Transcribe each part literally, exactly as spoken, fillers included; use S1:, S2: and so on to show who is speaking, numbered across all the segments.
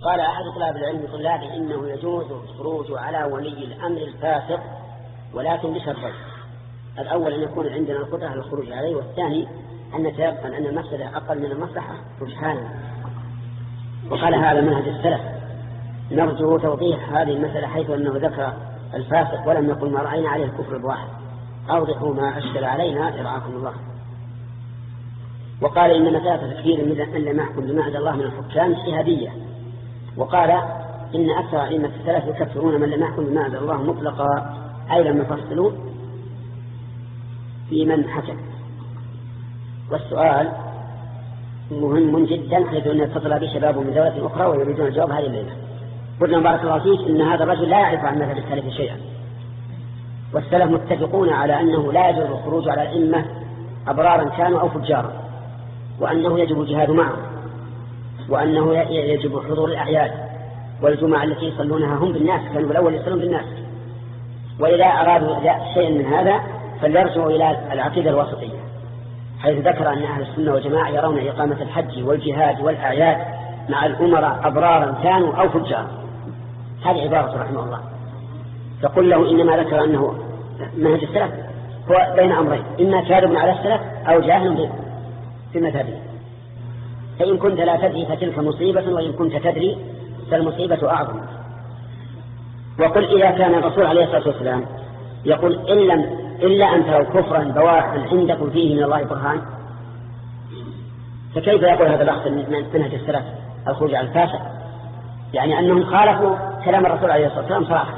S1: قال أحد طلاب العلم طلابه إنه يجوز الخروج على ولي الأمر الفاسق ولكن بشرطين: الأول أن يكون عندنا القدرة على الخروج عليه، والثاني أن نتيقن أن المفسدة أقل من المصلحة رجحانا. وقال هذا منهج السلف. نرجو توضيح هذه المسألة حيث أنه ذكر الفاسق ولم يقل ما رأينا عليه الكفر الواحد. أوضحوا ما أشكل علينا رعاكم الله. وقال إن مسألة تكفير من لم يحكم بما عند الله من الحكام اجتهادية. وقال إن أكثر أئمة السلف يكفرون من لم يحكم بما عند الله مطلقا، أي لم يفصلوا في من حكم. والسؤال مهم جدا حيث أن يتصل به شباب من دولة أخرى ويريدون الجواب هذه الليلة. قلنا بارك الله فيك إن هذا الرجل لا يعرف عن مذهب السلف شيئا، والسلف متفقون على أنه لا يجوز الخروج على الأئمة أبرارا كانوا أو فجارا، وأنه يجب الجهاد معهم، وأنه يجب حضور الأعياد والجمعة التي يصلونها هم بالناس، كانوا بالأول يصلون بالناس. وإذا أرادوا شيئا من هذا فليرجعوا إلى العقيدة الوسطية، حيث ذكر أن أهل السنة والجماعة يرون إقامة الحج والجهاد والأعياد مع الأمراء أبرارا كانوا أو فجارا. هذه عبارة رحمه الله. فقل له إنما ذكر أنه منهج السلف هو بين أمرين: إما كاذب على السلف أو جاهل في مذهبه. فإن كنت لا تدري فتلك مصيبة، وإن كنت تدري فالمصيبة أعظم. وقل إذا كان الرسول عليه الصلاة والسلام يقول إن لم إلا أن تروا كفرا بواحا عندكم فيه من الله برهان، فكيف يقول هذا الأخذ من منهج السلف الخروج على الفاسق؟ يعني أنهم خالفوا كلام الرسول عليه الصلاة والسلام صراحة.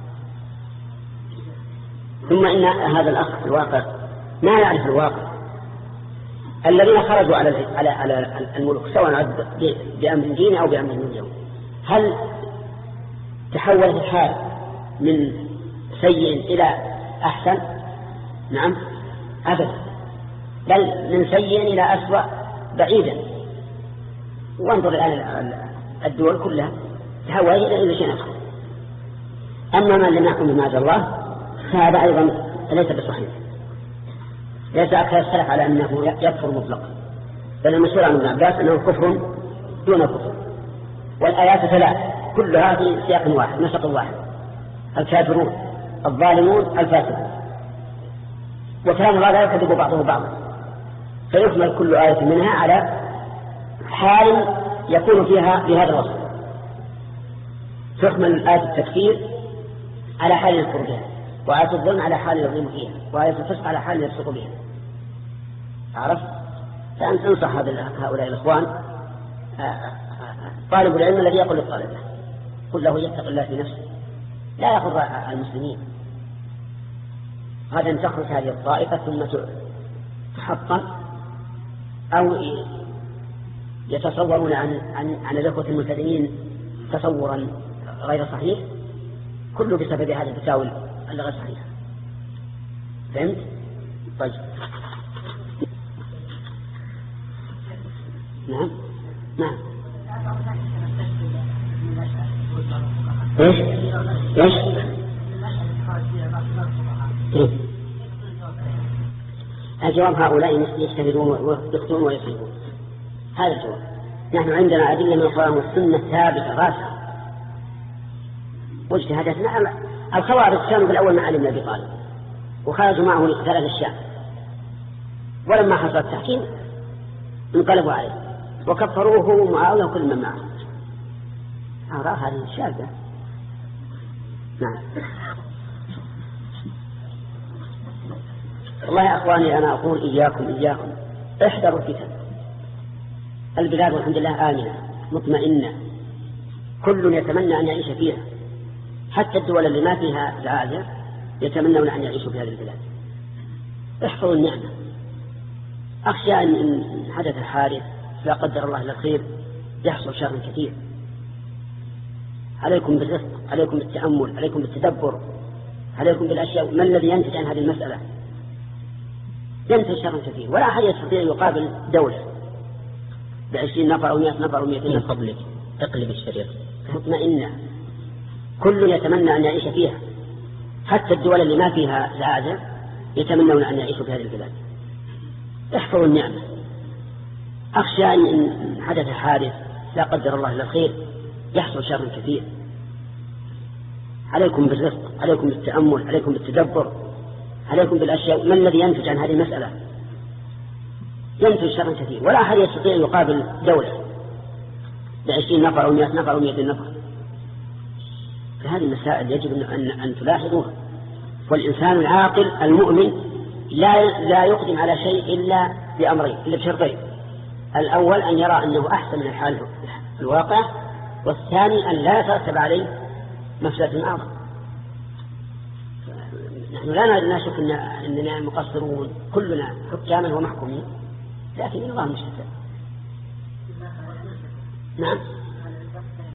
S1: ثم إن هذا الأخ في الواقع ما يعرف الواقع. الذين خرجوا على على على الملوك سواء بأمر ديني أو بأمر دنيوي، هل تحولت الحال من سيء إلى أحسن؟ نعم أبدا، بل من سيء إلى أسوأ بعيدا. وانظر الآن الدول كلها تحولت إلى شيء آخر. أما من لم يحكم بما أنزل الله فهذا أيضا ليس بصحيح. ليس أكثر السلف على أنه يكفر مطلقا، بل المشهور عن ابن عباس أنه كفر دون كفر. والآيات ثلاث كلها في سياق واحد نسق واحد: الكافرون الظالمون الفاسقون. وكلام الله لا يكذب بعضه بعضا، فيحمل كل آية منها على حال يكون فيها بهذا الوصف. تحمل آية التكفير على حال يذكر بها، وآية الظلم على حال يظلم فيها، وآية الفسق على حال يفسق بها. عرفت؟ فأنت تنصح هؤلاء الإخوان. طالب العلم الذي يقول للطالب قل له يتق الله في نفسه، لا يأخذ المسلمين. غدا تخرج هذه الطائفة ثم تحطم، أو يتصورون عن عن عن الإخوة الملتزمين تصورا غير صحيح، كله بسبب هذه الفتاوى الغير صحيحة. فهمت؟ طيب. نعم نعم. ايش ايش الجواب: هؤلاء يجتهدون ويخطئون ويصيبون. هذا الجواب. نحن عندنا أدلة من القرآن والسنة ثابتة راسخة، واجتهاداتنا. الخوارج كانوا بالأول مع علي بن أبي طالب وخرجوا معه لقتال الشام، ولما حصل التحكيم انقلبوا عليه وكفروه ومعاوية وكل من معه. أرى هذه الشاذة. نعم. والله يا أخواني أنا أقول إياكم إياكم احذروا الفتن. البلاد والحمد لله آمنة مطمئنة، كل يتمنى أن يعيش فيها، حتى الدول اللي ما فيها زعازع يتمنون أن يعيشوا في هذه البلاد. احفظوا النعمة. أخشى أن حدث حادث لا قدر الله للخير يحصل شر كثير. عليكم بالرفق، عليكم بالتأمل، عليكم بالتدبر، عليكم بالأشياء. ما الذي ينتج عن هذه المسألة؟ ينتج شر كثير، ولا أحد يستطيع يقابل دولة بعشرين نفر أو مئة نفر أو مئتين نفر. قبلك تقلب الشريعة مطمئنة، كل يتمنى أن يعيش فيها، حتى الدول اللي ما فيها زعازع يتمنون أن يعيشوا في هذه البلاد. احفظوا النعمة. أخشى أن حدث حادث لا قدر الله للخير يحصل شر كثير. عليكم بالرفق، عليكم بالتأمل، عليكم بالتدبر، عليكم بالأشياء. ما الذي ينتج عن هذه المسألة؟ ينتج شر كثير، ولا أحد يستطيع أن يقابل دولة بعشرين نفر أو مئة نفر أو مئتين نفر. فهذه المسائل يجب أن, أن تلاحظوها. والإنسان العاقل المؤمن لا, لا يقدم على شيء إلا بأمرين، إلا بشرطين: الأول أن يرى أنه أحسن من الحال الواقع، والثاني أن لا يترتب عليه مفسدة أعظم. نحن لا نشك إن أننا مقصرون كلنا حكاما ومحكومين، لكن الله مشتت. نعم.